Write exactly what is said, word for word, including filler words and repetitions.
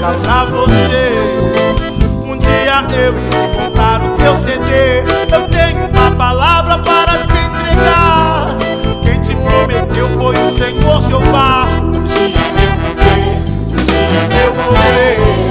música pra você. Um dia eu irei comprar o teu C D. Eu tenho uma palavra para te entregar. Quem te prometeu foi o Senhor Jeová. Um dia eu vou ver, um dia Eu vou ver.